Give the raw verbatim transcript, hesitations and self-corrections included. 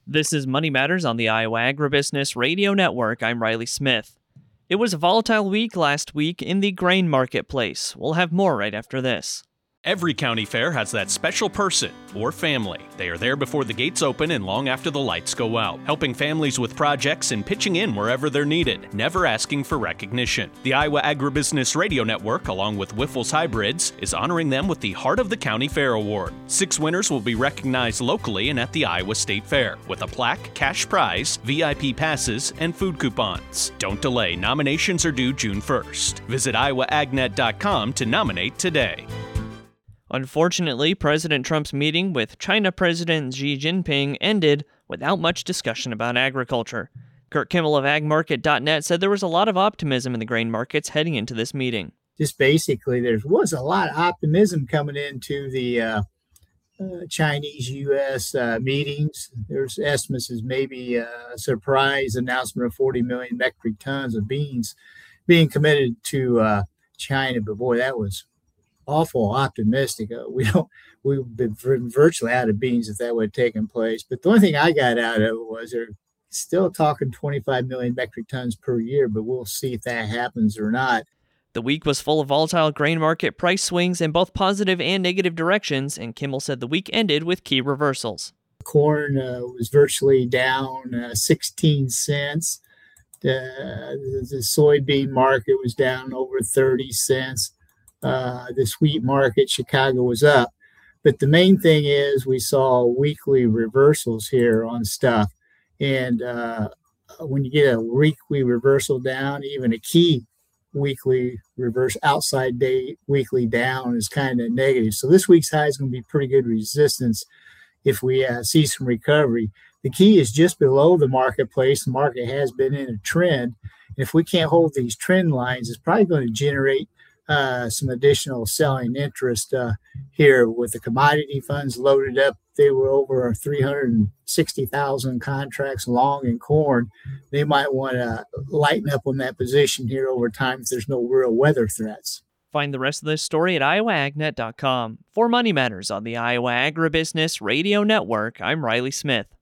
This is Money Matters on the Iowa Agribusiness Radio Network. I'm Riley Smith. It was a volatile week last week in the grain marketplace. We'll have more right after this. Every county fair has that special person or family. They are there before the gates open and long after the lights go out, helping families with projects and pitching in wherever they're needed, never asking for recognition. The Iowa Agribusiness Radio Network, along with Wyffels Hybrids, is honoring them with the Heart of the County Fair Award. Six winners will be recognized locally and at the Iowa State Fair, with a plaque, cash prize, V I P passes, and food coupons. Don't delay. Nominations are due June first. Visit iowa ag net dot com to nominate today. Unfortunately, President Trump's meeting with China President Xi Jinping ended without much discussion about agriculture. Kurt Kimmel of ag market dot net said there was a lot of optimism in the grain markets heading into this meeting. Just basically, there was a lot of optimism coming into the uh, uh, Chinese-U S uh, meetings. There's estimates as maybe a surprise announcement of forty million metric tons of beans being committed to uh, China. But boy, that was awful optimistic. Uh, we don't, we've been virtually out of beans if that would have taken place. But the only thing I got out of it was they're still talking twenty-five million metric tons per year, but we'll see if that happens or not. The week was full of volatile grain market price swings in both positive and negative directions, and Kimmel said the week ended with key reversals. Corn uh, was virtually down uh, sixteen cents. The, the soybean market was down over thirty cents. Uh, the wheat market, Chicago, was up. But the main thing is we saw weekly reversals here on stuff. And uh, when you get a weekly reversal down, even a key weekly reverse outside day weekly down is kind of negative. So this week's high is going to be pretty good resistance if we uh, see some recovery. The key is just below the marketplace. The market has been in a trend. And if we can't hold these trend lines, it's probably going to generate Uh, some additional selling interest uh, here with the commodity funds loaded up. They were over three hundred sixty thousand contracts long in corn. They might want to lighten up on that position here over time if there's no real weather threats. Find the rest of this story at iowa ag net dot com. For Money Matters on the Iowa Agribusiness Radio Network, I'm Riley Smith.